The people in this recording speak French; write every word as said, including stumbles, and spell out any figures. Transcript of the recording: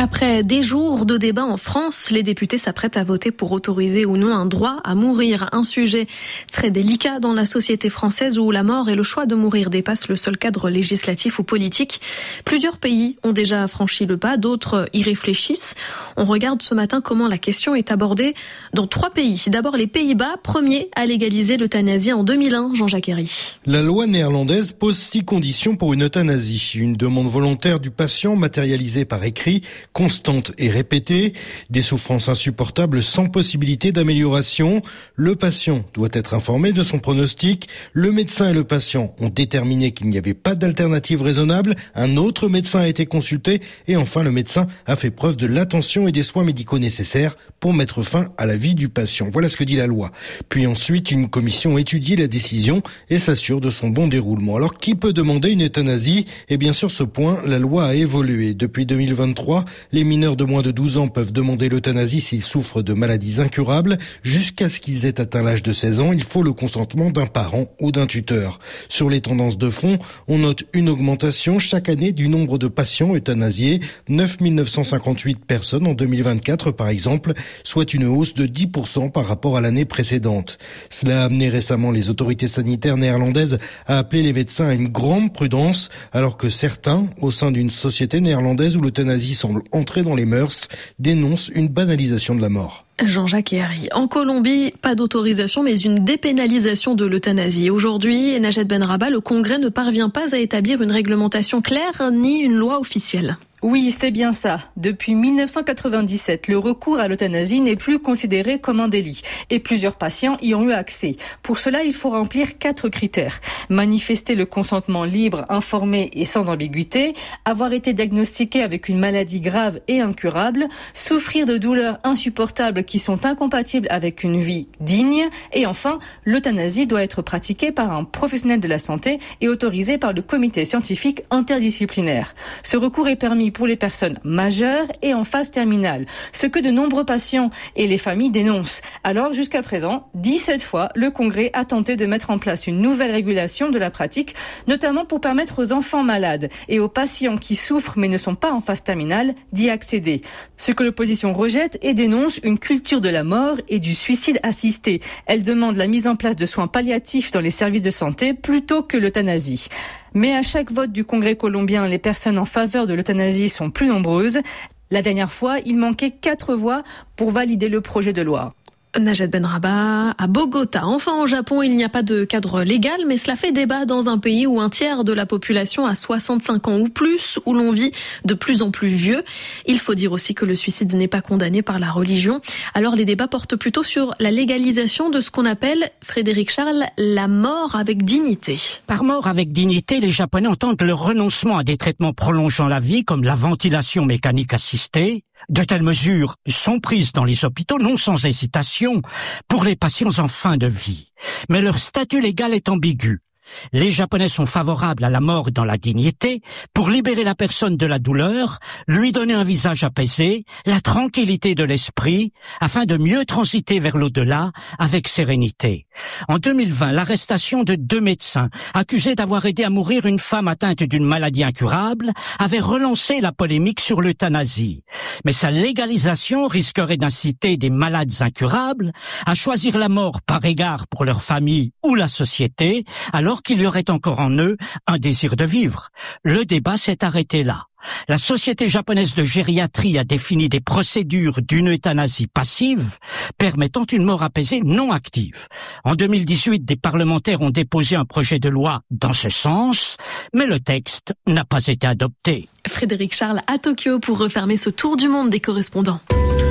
Après des jours de débat en France, les députés s'apprêtent à voter pour autoriser ou non un droit à mourir. Un sujet très délicat dans la société française où la mort et le choix de mourir dépassent le seul cadre législatif ou politique. Plusieurs pays ont déjà franchi le pas, d'autres y réfléchissent. On regarde ce matin comment la question est abordée dans trois pays. D'abord les Pays-Bas, premiers à légaliser l'euthanasie en deux mille un, Jean-Jacques Herry. La loi néerlandaise pose six conditions pour une euthanasie. Une demande volontaire du patient matérialisée par écrit, constante et répétée, des souffrances insupportables sans possibilité d'amélioration. Le patient doit être informé de son pronostic. Le médecin et le patient ont déterminé qu'il n'y avait pas d'alternative raisonnable. Un autre médecin a été consulté et enfin le médecin a fait preuve de l'attention et des soins médicaux nécessaires pour mettre fin à la vie du patient. Voilà ce que dit la loi. Puis ensuite, une commission étudie la décision et s'assure de son bon déroulement. Alors, qui peut demander une euthanasie ? Et bien sûr, ce point, la loi a évolué. Depuis deux mille vingt-trois, les mineurs de moins de douze ans peuvent demander l'euthanasie s'ils souffrent de maladies incurables. Jusqu'à ce qu'ils aient atteint l'âge de seize ans, il faut le consentement d'un parent ou d'un tuteur. Sur les tendances de fond, on note une augmentation chaque année du nombre de patients euthanasiés. neuf mille neuf cent cinquante-huit personnes en deux mille vingt-quatre, par exemple, soit une hausse de dix pour cent par rapport à l'année précédente. Cela a amené récemment les autorités sanitaires néerlandaises à appeler les médecins à une grande prudence, alors que certains, au sein d'une société néerlandaise où l'euthanasie semble entrer dans les mœurs, dénoncent une banalisation de la mort. Jean-Jacques Herry. En Colombie, pas d'autorisation, mais une dépénalisation de l'euthanasie. Aujourd'hui, Najat Benrabah, le Congrès ne parvient pas à établir une réglementation claire ni une loi officielle. Oui, c'est bien ça. Depuis mille neuf cent quatre-vingt-dix-sept, le recours à l'euthanasie n'est plus considéré comme un délit. Et plusieurs patients y ont eu accès. Pour cela, il faut remplir quatre critères. Manifester le consentement libre, informé et sans ambiguïté, avoir été diagnostiqué avec une maladie grave et incurable, souffrir de douleurs insupportables qui sont incompatibles avec une vie digne, et enfin, l'euthanasie doit être pratiquée par un professionnel de la santé et autorisée par le comité scientifique interdisciplinaire. Ce recours est permis pour les personnes majeures et en phase terminale, ce que de nombreux patients et les familles dénoncent. Alors, jusqu'à présent, dix-sept fois, le Congrès a tenté de mettre en place une nouvelle régulation de la pratique, notamment pour permettre aux enfants malades et aux patients qui souffrent mais ne sont pas en phase terminale d'y accéder. Ce que l'opposition rejette et dénonce une culture de la mort et du suicide assisté. Elle demande la mise en place de soins palliatifs dans les services de santé plutôt que l'euthanasie. Mais à chaque vote du Congrès colombien, les personnes en faveur de l'euthanasie sont plus nombreuses. La dernière fois, il manquait quatre voix pour valider le projet de loi. Najat Benrabah à Bogota. Enfin, au Japon, il n'y a pas de cadre légal, mais cela fait débat dans un pays où un tiers de la population a soixante-cinq ans ou plus, où l'on vit de plus en plus vieux. Il faut dire aussi que le suicide n'est pas condamné par la religion. Alors, les débats portent plutôt sur la légalisation de ce qu'on appelle, Frédéric Charles, la mort avec dignité. Par mort avec dignité, les Japonais entendent le renoncement à des traitements prolongeant la vie, comme la ventilation mécanique assistée. De telles mesures sont prises dans les hôpitaux, non sans hésitation, pour les patients en fin de vie. Mais leur statut légal est ambigu. Les Japonais sont favorables à la mort dans la dignité pour libérer la personne de la douleur, lui donner un visage apaisé, la tranquillité de l'esprit, afin de mieux transiter vers l'au-delà avec sérénité. En deux mille vingt, l'arrestation de deux médecins accusés d'avoir aidé à mourir une femme atteinte d'une maladie incurable avait relancé la polémique sur l'euthanasie. Mais sa légalisation risquerait d'inciter des malades incurables à choisir la mort par égard pour leur famille ou la société, alors qu'il y aurait encore en eux un désir de vivre. Le débat s'est arrêté là. La Société japonaise de gériatrie a défini des procédures d'une euthanasie passive permettant une mort apaisée non active. En deux mille dix-huit, des parlementaires ont déposé un projet de loi dans ce sens, mais le texte n'a pas été adopté. Frédéric Charles à Tokyo pour refermer ce tour du monde des correspondants.